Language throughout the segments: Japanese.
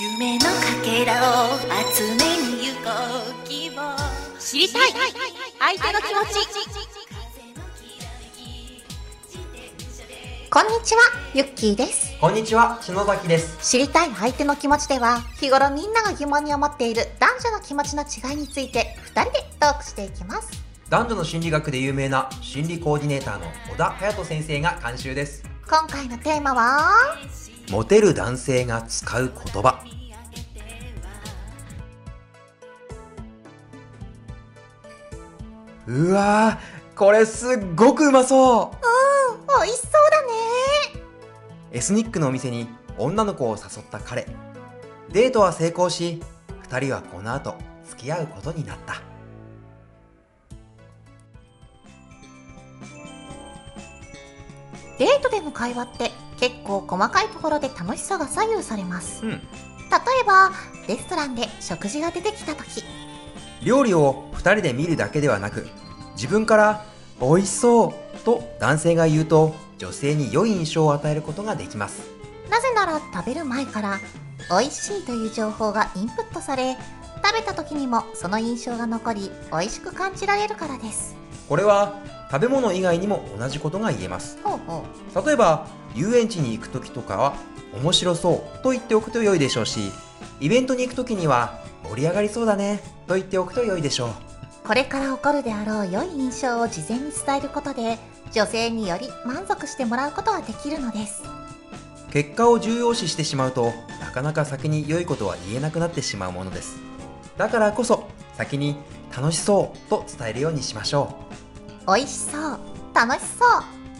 夢のかけらを集めに行こう希望知りたい相手の気持ち。 こんにちは、ゆっきーです。 こんにちは、篠崎です。 知りたい相手の気持ちでは、日頃みんなが疑問に思っている男女の気持ちの違いについて2人でトークしていきます。 男女の心理学で有名な心理コーディネーターの小田隼人先生が監修です。 今回のテーマは、 モテる男性が使う言葉。うわー、これすっごくうまそう。 美味しそうだね。 エスニックのお店に女の子を誘った彼。デートは成功し、2人はこの後付き合うことになった。 デートでの会話って結構細かいところで楽しさが左右されます。例えばレストランで食事が出てきた時、 料理を2人で見るだけではなく、自分から美味しそうと男性が言うと、女性に良い印象を与えることができます。 なぜなら食べる前から美味しいという情報がインプットされ、食べた時にもその印象が残り美味しく感じられるからです。 これは食べ物以外にも同じことが言えます。例えば遊園地に行く時とかは面白そうと言っておくと良いでしょうし、イベントに行く時には盛り上がりそうだねと言っておくと良いでしょう。 これから起こるであろう良い印象を事前に伝えることで、女性により満足してもらうことができるのです。 結果を重要視してしまうと、なかなか先に良いことは言えなくなってしまうものです。だからこそ先に楽しそうと伝えるようにしましょう。美味しそう、楽しそう、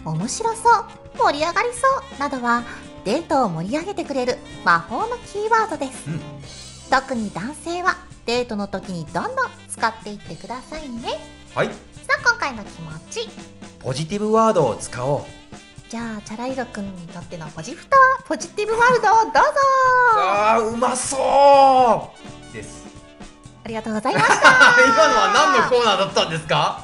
面白そう、盛り上がりそうなどはデートを盛り上げてくれる魔法のキーワードです。特に男性はデートの時にどんどん使っていってくださいね。 はい。 さあ今回の気持ち、 ポジティブワードを使おう。 じゃあチャライロくんにとってのポジティブワードをどうぞ。 うまそうです。 ありがとうございました今のは何のコーナーだったんですか？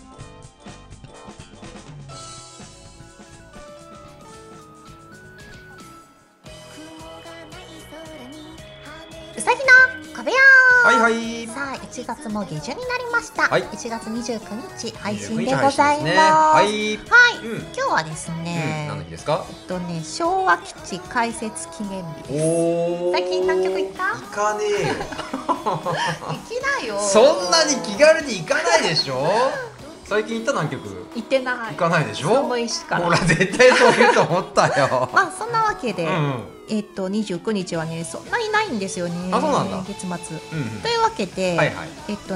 うさぎの小部屋。 はいはい。 さあ1月も下旬になりました。 はい、 1月29日配信でございます。 はい、 今日はですね、 何の日ですか？ 昭和基地開設記念日です。最近南極行った？ 行かねえよ。 行きなよ。 そんなに気軽に行かないでしょ。最近行った南極？ 行ってない。 行かないでしょ。 寒いしから。 ほら絶対そう言うと思ったよ。 まあそんなわけで、29日はね、そんなにないんですよね。 あ、そうなんだ。 月末。というわけで、明日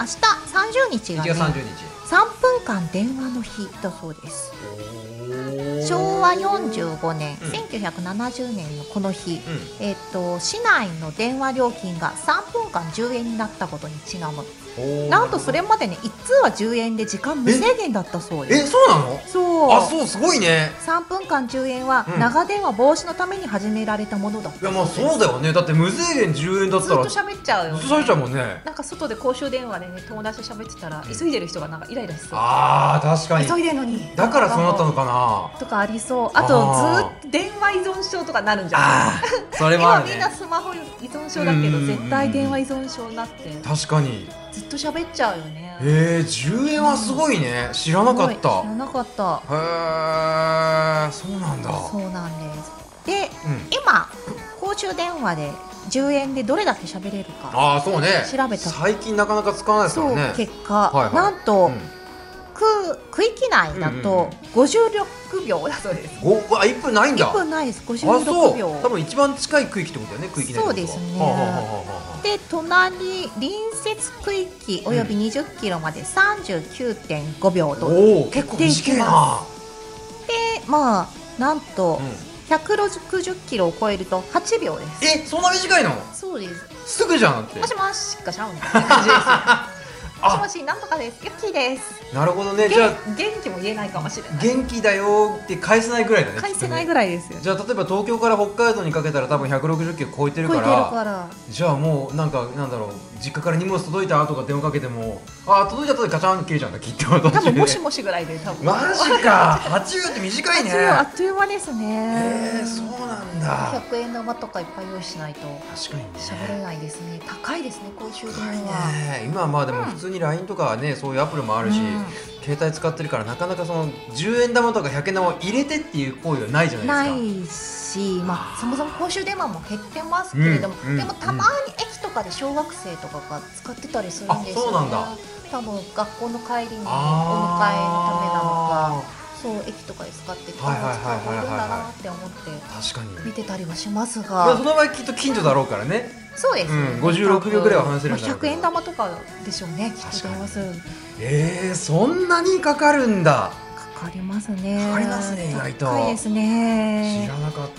30日がね、 1月30日。 3分間電話の日だそうです。昭和45年、1970年のこの日、市内の電話料金が3分間10円になったことにちなむ。なんとそれまでね、1通は10円で時間無制限だったそうです。 そうなの？ そう。 あ、そう、すごいね。 3分間10円は長電話防止のために始められたものだった。 いや、まあそうだよね。だって無制限10円だったらずっと喋っちゃうよね。 ずっと喋っちゃうもんね。 なんか外で公衆電話でね、友達と喋ってたら急いでる人がなんかイライラしそう。 ああ、確かに。 急いでるのに。 だからそうなったのかな。 とかありそう。あとずっと電話依存症とかなるんじゃない？ それもあるね。 今みんなスマホ依存症だけど、絶対電話依存症になって。 確かに。 ずっと喋っちゃうよね。 10円はすごいね。知らなかった。 知らなかった。 へえ、そうなんだ。 そうなんです。で、今公衆電話で10円でどれだけ喋れるか。 ああ、そうね。 調べた。 最近なかなか使わないですからね。 そう、結果、なんと区域内だと56秒だそうです。 1分ないんだ。 1分ないです。56秒。 多分一番近い区域ってことだよね。区域内。 そうですね。で、隣接区域および20キロまで39.5秒と結構短いな。 で、まあなんと160キロを超えると8秒です。 そんな短いの？ そうです。 すぐじゃんって。 もしもしかしゃうんって感じですよ。 もしもし、なんとかです、ゆっきーです。 なるほどね。じゃあ元気も言えないかもしれない。 元気だよって返せないぐらいだね。 返せないぐらいですよ。 じゃあ例えば東京から北海道にかけたら多分160キロ超えてるから、じゃあもうなんだろう、実家から荷物届いたとか電話かけても、届いた後でガチャン切れちゃうんだ、きっと。 多分もしもしぐらいで多分。 マジか。80って短いね。 80あっという間ですね。 そうなんだ。 100円玉とかいっぱい用意しないと確かにね、 喋れないですね。高いですね、公衆電話。 今はまあでも普通に LINE とかはね、そういうアプリもあるし、携帯使ってるからなかなかその10円玉とか100円玉を入れてっていう行為はないじゃないですか。 ないし、そもそも公衆電話も減ってますけれども、でもたまに駅とかで小学生とかが使ってたりするんですよね。 そうなんだ。 多分学校の帰りにお迎えのためなのか、そう駅とかで使ってて、使う子いるんだなって思って見てたりはしますが、 その場合きっと近所だろうからね。 そうですね、 56秒ぐらいは話せるんだろうけど、 100円玉とかでしょうね、きっと電話する。 そんなにかかるんだ。 かかりますね。 かかりますね、意外と。 高いですね。 知らなかった。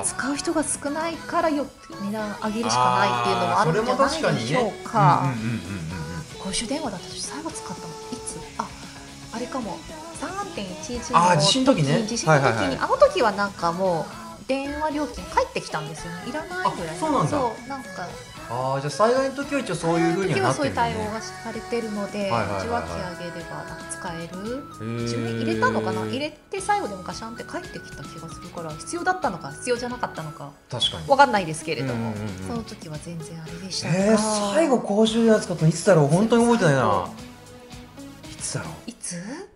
使う人が少ないから値段上げるしかないっていうのもあるんじゃないでしょうか。公衆電話だと最後使ったのいつ？あれかも。3.11 の地震の時ね。 地震の時に、あの時はなんかもう電話料金返ってきたんですよね。いらないぐらい。 そうなんだ。 なんかじゃあ災害の時は一応そういう風にはなってるね。 そういう対応がされてるので、受話器上げれば使える。自分に入れたのかな、入れて最後でもガシャンって返ってきた気がするから、必要だったのか必要じゃなかったのかわかんないですけれども、その時は全然あれでしたが、 最後公衆電話使ったのいつだろう。本当に覚えてないな。いつだろう。 いつ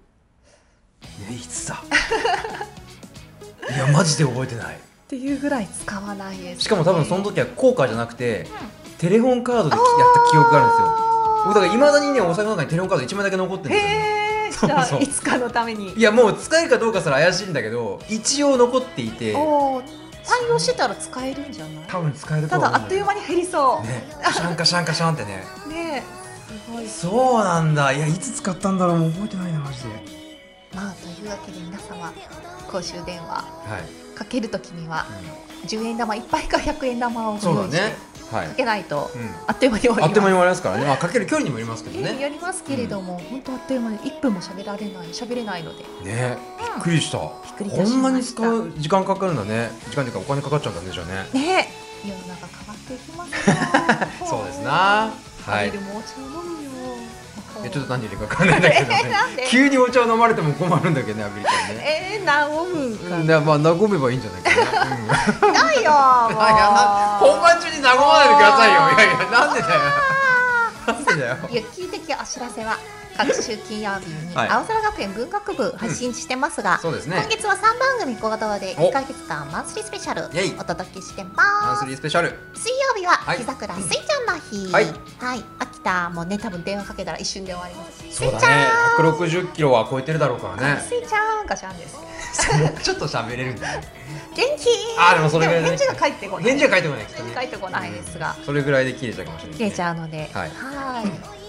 だいやマジで覚えてないっていうぐらい使わないです。 しかも多分その時は効果じゃなくて、テレホンカードでやった記憶があるんですよ。僕だからいまだにね、お財布の中にテレホンカード1枚だけ残ってるんですよね。 じゃあいつかのために。 いやもう使えるかどうかすら怪しいんだけど、一応残っていて、 対応してたら使えるんじゃない？ 多分使えると思う。 ただあっという間に減りそうね。カシャンカシャンカシャンってね。 ね、すごい。 そうなんだ。いやいつ使ったんだろう、もう覚えてないなマジで。 というわけで皆様、公衆電話かけるときには10円玉いっぱいか100円玉をご用意してかけないとあっという間に終わります。 あっという間に終わりますからね。かける距離にもよりますけどね。 やりますけれども、本当あっという間に1分も喋れないのでね。びっくりした。こんなに使う時間かかるんだね。時間というかお金かかっちゃうんだね、じゃあね。 ね、世の中変わっていきますね。 そうですな。 はい。もうお茶を飲むよ。 ちょっと何言ってるか分かんないんだけどね。急にお茶を飲まれても困るんだけどね、アメリカね。 和むか。 和めばいいんじゃないかな。 ないよ。 本番中に和まないでくださいよ。いやいや、なんでだよ。なんでだよ。 ゆっきー的お知らせは各週金曜日に青空学園文学部配信してますが、今月は3番組合同で1ヶ月間マンスリースペシャルお届けしてます。 マンスリースペシャル。 水曜日は木桜すいちゃんの日。はい。秋田もね、多分電話かけたら一瞬で終わります。 そうだね。160キロは超えてるだろうからね。 すいちゃんガシャンです。 ちょっと喋れるんだね。 元気。 でもそれぐらい返事が返ってこない。 返事が返ってこない。 返ってこないですが。 それぐらいで切れちゃうかもしれない。 切れちゃうので、はい。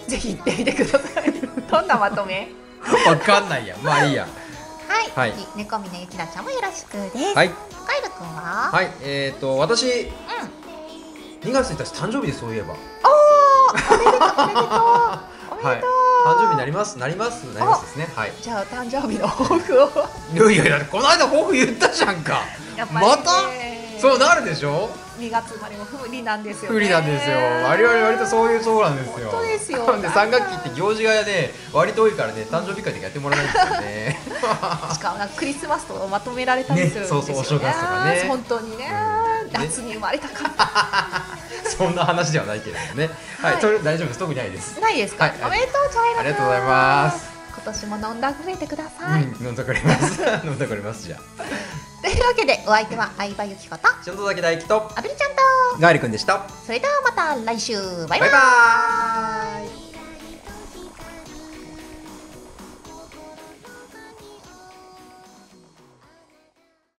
ぜひ行ってみてください。どんなまとめ？ わかんないや。まあいいや。 はい。猫峰ゆきなちゃんもよろしくです。 はい。 カイルくんは？ はい。私2月1日誕生日で、そういえば。 おめでとう。 はい。誕生日になりますですね。はい。 じゃあ誕生日の抱負を。 いやこの間抱負言ったじゃんか。また？そうなるでしょ。 2月生まれも不利なんですよね。 不利なんですよ。我々割とそういうそうなんですよ。 本当ですよ。 で3学期って行事がね割と多いからね、誕生日会でやってもらえないんですよね。 しかもクリスマスとまとめられたりするんですよね。 そうお正月とかね。 本当にね。夏に生まれたかった。 そんな話ではないけれどもね。はい。それ大丈夫です。特にないです。 ないですか。おめでとうチャイル。 ありがとうございます。 今年も飲んだくれてください。 飲んだくれます。飲んだくれますじゃあ。 というわけでお相手は相葉由紀子と篠崎大輝とアベリちゃんとガーリくんでした。 それではまた来週。バイバイ。